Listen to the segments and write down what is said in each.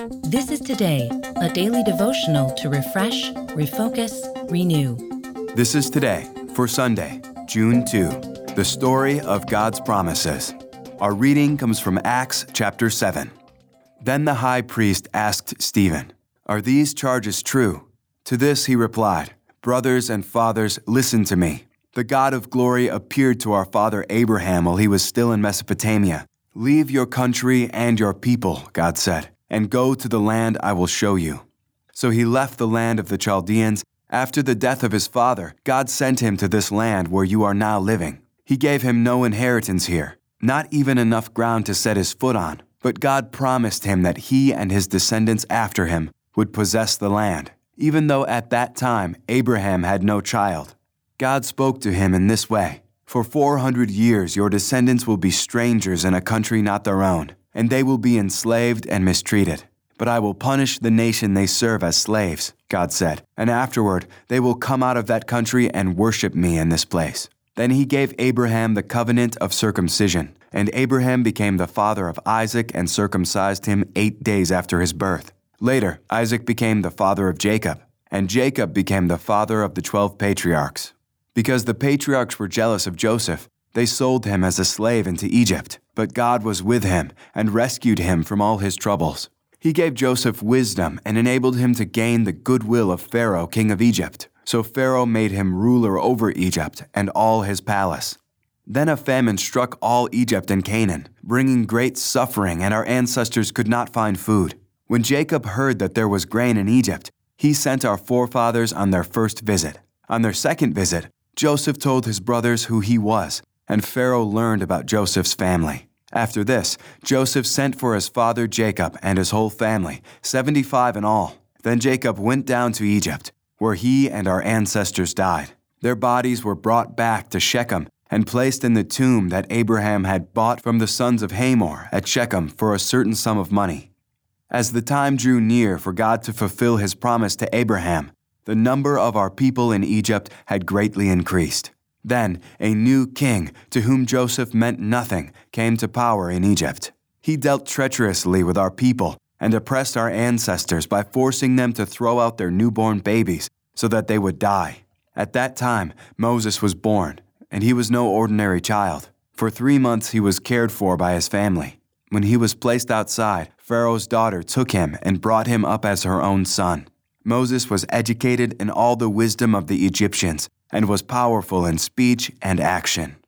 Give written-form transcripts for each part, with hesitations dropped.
This is Today, a daily devotional to refresh, refocus, renew. This is Today for Sunday, June 2, the story of God's promises. Our reading comes from Acts chapter 7. Then the high priest asked Stephen, "Are these charges true?" To this he replied, "Brothers and fathers, listen to me. The God of glory appeared to our father Abraham while he was still in Mesopotamia. 'Leave your country and your people,' God said, 'and go to the land I will show you.' So he left the land of the Chaldeans. After the death of his father, God sent him to this land where you are now living. He gave him no inheritance here, not even enough ground to set his foot on. But God promised him that he and his descendants after him would possess the land, even though at that time Abraham had no child. God spoke to him in this way, 'For 400 years your descendants will be strangers in a country not their own, and they will be enslaved and mistreated. But I will punish the nation they serve as slaves,' God said, 'and afterward they will come out of that country and worship me in this place.' Then he gave Abraham the covenant of circumcision, and Abraham became the father of Isaac and circumcised him 8 days after his birth. Later, Isaac became the father of Jacob, and Jacob became the father of the 12 patriarchs. Because the patriarchs were jealous of Joseph, they sold him as a slave into Egypt, but God was with him and rescued him from all his troubles. He gave Joseph wisdom and enabled him to gain the goodwill of Pharaoh, king of Egypt. So Pharaoh made him ruler over Egypt and all his palace. Then a famine struck all Egypt and Canaan, bringing great suffering, and our ancestors could not find food. When Jacob heard that there was grain in Egypt, he sent our forefathers on their first visit. On their second visit, Joseph told his brothers who he was, and Pharaoh learned about Joseph's family. After this, Joseph sent for his father Jacob and his whole family, 75 in all. Then Jacob went down to Egypt, where he and our ancestors died. Their bodies were brought back to Shechem and placed in the tomb that Abraham had bought from the sons of Hamor at Shechem for a certain sum of money. As the time drew near for God to fulfill his promise to Abraham, the number of our people in Egypt had greatly increased. Then a new king, to whom Joseph meant nothing, came to power in Egypt. He dealt treacherously with our people and oppressed our ancestors by forcing them to throw out their newborn babies so that they would die. At that time, Moses was born, and he was no ordinary child. For 3 months he was cared for by his family. When he was placed outside, Pharaoh's daughter took him and brought him up as her own son. Moses was educated in all the wisdom of the Egyptians and was powerful in speech and action.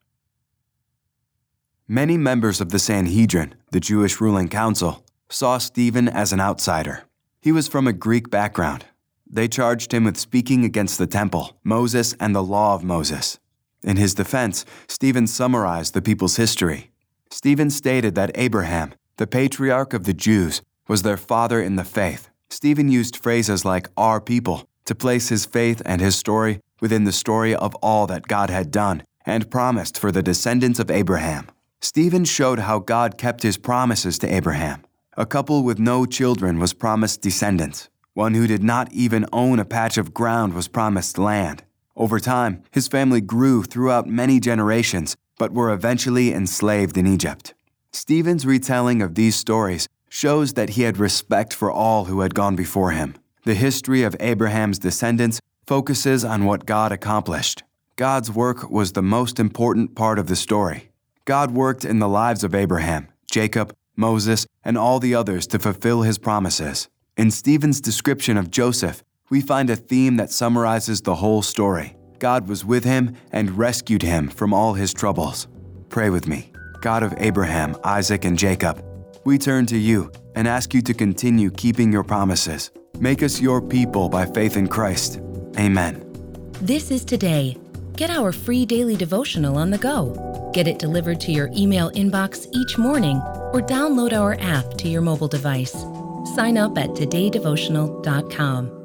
Many members of the Sanhedrin, the Jewish ruling council, saw Stephen as an outsider. He was from a Greek background. They charged him with speaking against the temple, Moses, and the law of Moses. In his defense, Stephen summarized the people's history. Stephen stated that Abraham, the patriarch of the Jews, was their father in the faith. Stephen used phrases like "our people" to place his faith and his story within the story of all that God had done and promised for the descendants of Abraham. Stephen showed how God kept his promises to Abraham. A couple with no children was promised descendants. One who did not even own a patch of ground was promised land. Over time, his family grew throughout many generations, but were eventually enslaved in Egypt. Stephen's retelling of these stories shows that he had respect for all who had gone before him. The history of Abraham's descendants focuses on what God accomplished. God's work was the most important part of the story. God worked in the lives of Abraham, Jacob, Moses, and all the others to fulfill his promises. In Stephen's description of Joseph, we find a theme that summarizes the whole story. God was with him and rescued him from all his troubles. Pray with me. God of Abraham, Isaac, and Jacob, we turn to you and ask you to continue keeping your promises. Make us your people by faith in Christ. Amen. This is Today. Get our free daily devotional on the go. Get it delivered to your email inbox each morning or download our app to your mobile device. Sign up at todaydevotional.com.